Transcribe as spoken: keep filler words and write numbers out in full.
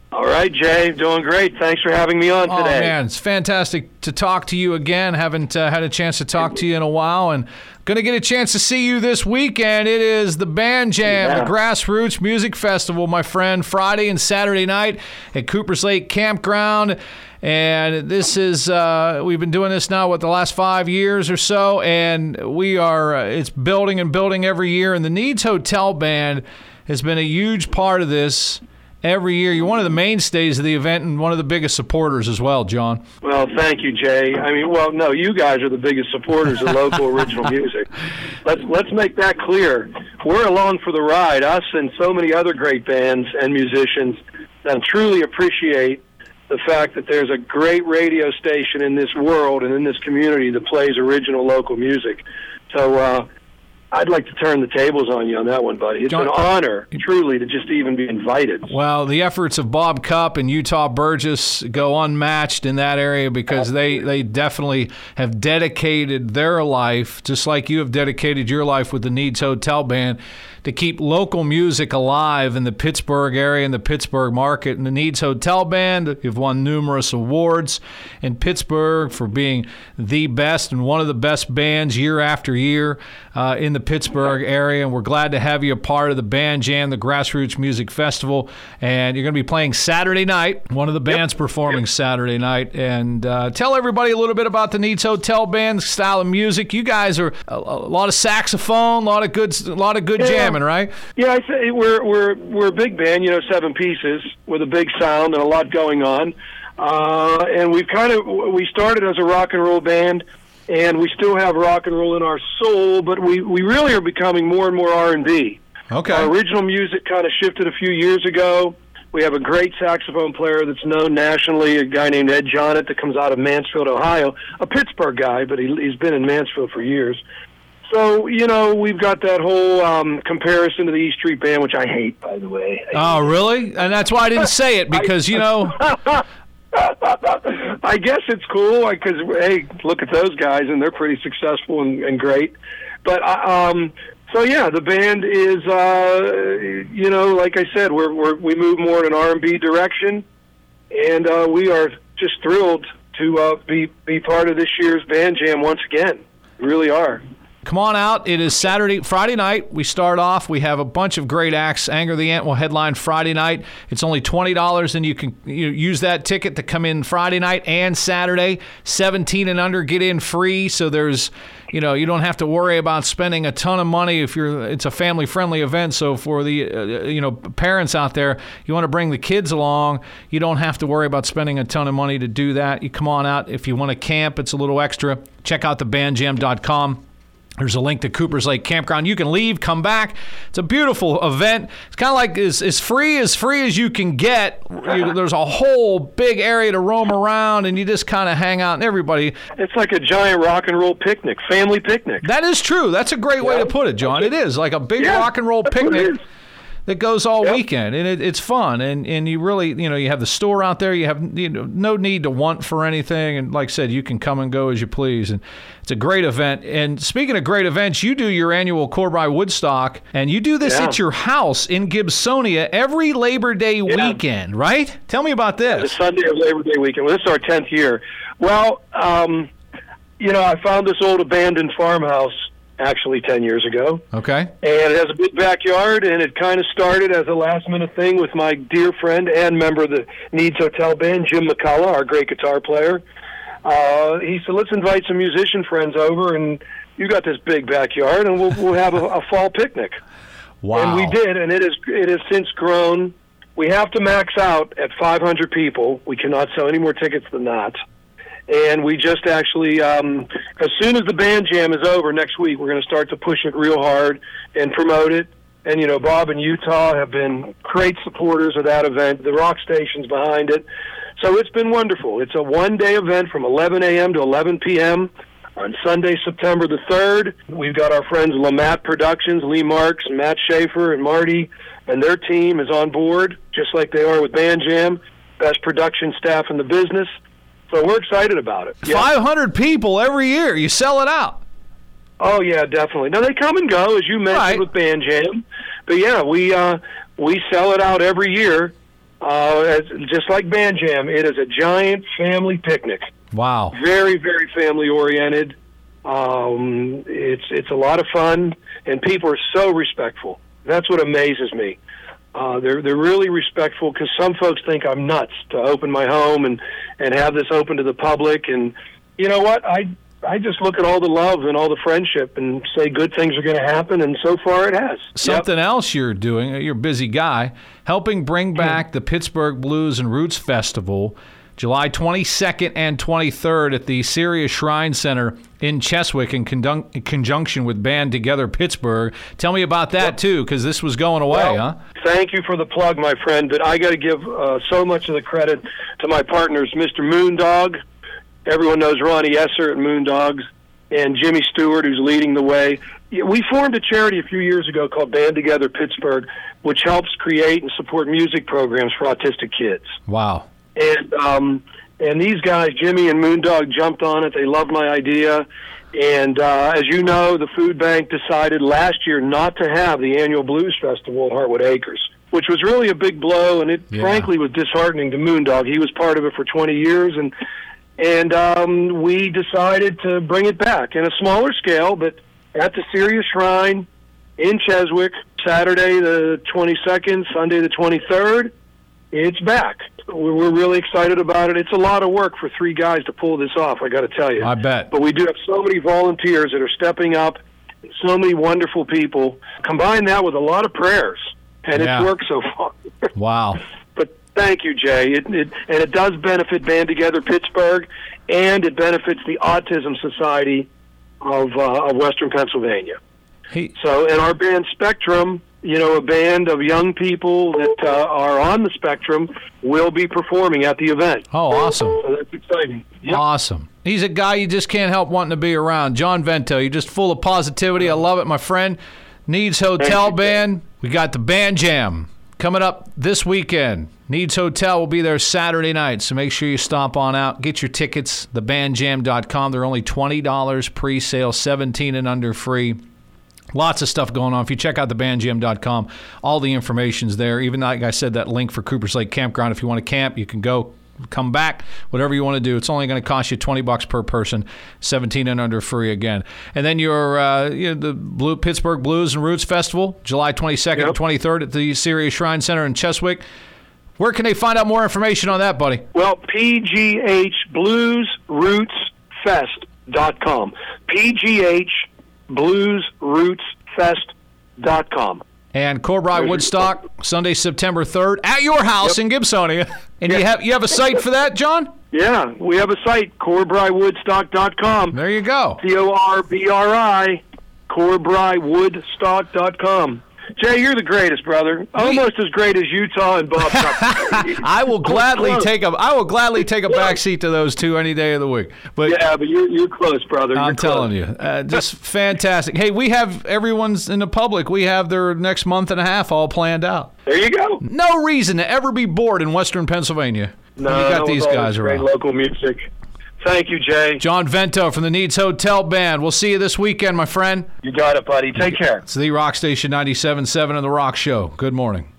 All right, Jay, doing great. Thanks for having me on oh, today. Oh, man, it's fantastic to talk to you again. Haven't uh, had a chance to talk to you in a while, and going to get a chance to see you this weekend. It is the Band Jam, yeah. the Grassroots Music Festival, my friend, Friday and Saturday night at Coopers Lake Campground. And this is, uh, we've been doing this now, what, the last five years or so, and we are, uh, it's building and building every year, and the Needs Hotel Band has been a huge part of this every year. You're one of the mainstays of the event and one of the biggest supporters as well, John. Well, thank you, Jay. I mean, well, no, you guys are the biggest supporters of local original music. Let's let's make that clear. We're along for the ride, us and so many other great bands and musicians that truly appreciate the fact that there's a great radio station in this world and in this community that plays original local music. So uh, I'd like to turn the tables on you on that one, buddy. It's John, an honor, truly, to just even be invited. Well, the efforts of Bob Cupp and Utah Burgess go unmatched in that area because they, they definitely have dedicated their life, just like you have dedicated your life with the Needs Hotel Band, to keep local music alive in the Pittsburgh area and the Pittsburgh market. And the Needs Hotel Band, you've won numerous awards in Pittsburgh for being the best and one of the best bands year after year uh, in the Pittsburgh area. And we're glad to have you a part of the Band Jam, the Grassroots Music Festival. And you're going to be playing Saturday night, one of the bands yep. performing yep. Saturday night. And uh, tell everybody a little bit about the Needs Hotel Band, style of music. You guys are a, a lot of saxophone, a lot of good, a lot of good yeah. jamming. Right? Yeah, I say we're we're we're a big band, you know, seven pieces with a big sound and a lot going on. Uh, and we've kind of we started as a rock and roll band, and we still have rock and roll in our soul, but we, we really are becoming more and more R and B. Okay. Our original music kind of shifted a few years ago. We have a great saxophone player that's known nationally, a guy named Ed Jonnet that comes out of Mansfield, Ohio, a Pittsburgh guy, but he, he's been in Mansfield for years. So, you know, we've got that whole um, comparison to the E Street Band, which I hate, by the way. Oh, really? And that's why I didn't say it, because, you know... I guess it's cool, because, hey, look at those guys, and they're pretty successful and, and great. But, um, so, yeah, the band is, uh, you know, like I said, we're, we're, we move more in an R and B direction, and uh, we are just thrilled to uh, be, be part of this year's Band Jam once again. We really are. Come on out. It is Saturday, Friday night. We start off. We have a bunch of great acts. Anger the Ant will headline Friday night. It's only twenty dollars, and you can you use that ticket to come in Friday night and Saturday. seventeen and under get in free, so there's, you know, you don't have to worry about spending a ton of money if you're, it's a family-friendly event. So for the, uh, you know, parents out there, you want to bring the kids along, you don't have to worry about spending a ton of money to do that. You come on out. If you want to camp, it's a little extra. Check out the band jam dot com. There's a link to Coopers Lake Campground. You can leave, come back. It's a beautiful event. It's kind of like as, as free as free as you can get. You, there's a whole big area to roam around, and you just kind of hang out. And everybody. It's like a giant rock and roll picnic, family picnic. That is true. That's a great way yeah. to put it, John. It is like a big yeah, rock and roll picnic that goes all yep. weekend, and it, it's fun. And and you really, you know, you have the store out there. You have you know, no need to want for anything. And like I said, you can come and go as you please. And it's a great event. And speaking of great events, you do your annual Corbry Woodstock, and you do this yeah. at your house in Gibsonia every Labor Day yeah. weekend, right? Tell me about this. The Sunday of Labor Day weekend. Well, this is our tenth year. Well, um, you know, I found this old abandoned farmhouse actually ten years ago. Okay. And it has a big backyard, and it kind of started as a last-minute thing with my dear friend and member of the Needs Hotel Band, Jim McCullough, our great guitar player. Uh, he said, let's invite some musician friends over, and you got this big backyard, and we'll, we'll have a, a fall picnic. Wow. And we did, and it, is, it has since grown. We have to max out at five hundred people. We cannot sell any more tickets than that. And we just actually, um, as soon as the Band Jam is over next week, we're going to start to push it real hard and promote it. And, you know, Bob and Utah have been great supporters of that event. The rock station's behind it. So it's been wonderful. It's a one-day event from eleven a.m. to eleven p.m. on Sunday, September the third. We've got our friends Lamat Productions, Lee Marks, and Matt Schaefer, and Marty, and their team is on board, just like they are with Band Jam, best production staff in the business. So we're excited about it. Yeah. five hundred people every year. You sell it out. Oh, yeah, definitely. Now, they come and go, as you mentioned, right. with Band Jam. But, yeah, we uh, we sell it out every year. Uh, it's just like Band Jam, it is a giant family picnic. Wow. Very, very family-oriented. Um, it's it's a lot of fun, and people are so respectful. That's what amazes me. Uh, they're they're really respectful, because some folks think I'm nuts to open my home and, and have this open to the public. And you know what? I I just look at all the love and all the friendship and say good things are going to happen, and so far it has. Something yep. else you're doing, you're a busy guy, helping bring back the Pittsburgh Blues and Roots Festival, July twenty-second and twenty-third at the Sirius Shrine Center in Cheswick in conjun- conjunction with Band Together Pittsburgh. Tell me about that, yep. too, because this was going away, well, huh? Thank you for the plug, my friend, but I got to give uh, so much of the credit to my partners, Mister Moondog. Everyone knows Ronnie Esser at Moondogs, and Jimmy Stewart, who's leading the way. We formed a charity a few years ago called Band Together Pittsburgh, which helps create and support music programs for autistic kids. Wow. And um, and these guys, Jimmy and Moondog, jumped on it. They loved my idea. And uh, as you know, the food bank decided last year not to have the annual Blues Festival at Heartwood Acres, which was really a big blow, and it yeah. frankly was disheartening to Moondog. He was part of it for twenty years, and and um, we decided to bring it back in a smaller scale, but at the Sirius Shrine in Cheswick, Saturday the twenty-second, Sunday the twenty-third. It's back. We're really excited about it. It's a lot of work for three guys to pull this off, I got to tell you. I bet. But we do have so many volunteers that are stepping up, so many wonderful people. Combine that with a lot of prayers, and yeah. it's worked so far. Wow. But thank you, Jay. It, it, and it does benefit Band Together Pittsburgh, and it benefits the Autism Society of, uh, of Western Pennsylvania. Hey. So, and our band Spectrum, you know, a band of young people that uh, are on the spectrum, will be performing at the event. Oh, awesome. So that's exciting. Yep. Awesome. He's a guy you just can't help wanting to be around. John Vento, you're just full of positivity. I love it, my friend. Needs Hotel Band. We got the Band Jam coming up this weekend. Needs Hotel will be there Saturday night, so make sure you stop on out. Get your tickets, the band jam dot com. They're only twenty dollars pre-sale, seventeen and under free. Lots of stuff going on. If you check out the band jam dot com, all the information's there. Even like I said, that link for Coopers Lake Campground. If you want to camp, you can go, come back, whatever you want to do. It's only going to cost you twenty bucks per person, seventeen and under free again. And then your uh, you know, the Blue Pittsburgh Blues and Roots Festival, July twenty-second yep. and twenty-third at the Sirius Shrine Center in Cheswick. Where can they find out more information on that, buddy? Well, P G H Blues Roots Fest dot com. P G H Blues Roots Fest dot com. And Corbry Woodstock, Sunday, September third, at your house yep. in Gibsonia. And yep. you have you have a site for that, John? Yeah, we have a site, Corbry Woodstock dot com. There you go. C O R B R I, Corbry Woodstock dot com. Jay, you're the greatest, brother. Almost as great as Utah and Bob Cup. I will gladly take a I will gladly take a backseat to those two any day of the week. But yeah, but you're you're close, brother. You're I'm close. telling you, uh, just fantastic. Hey, we have everyone's in the public. We have their next month and a half all planned out. There you go. No reason to ever be bored in Western Pennsylvania. No, you got no, these guys around. Great local music. Thank you, Jay. John Vento from the Needs Hotel Band. We'll see you this weekend, my friend. You got it, buddy. Take care. It's the Rock Station ninety-seven point seven and The Rock Show. Good morning.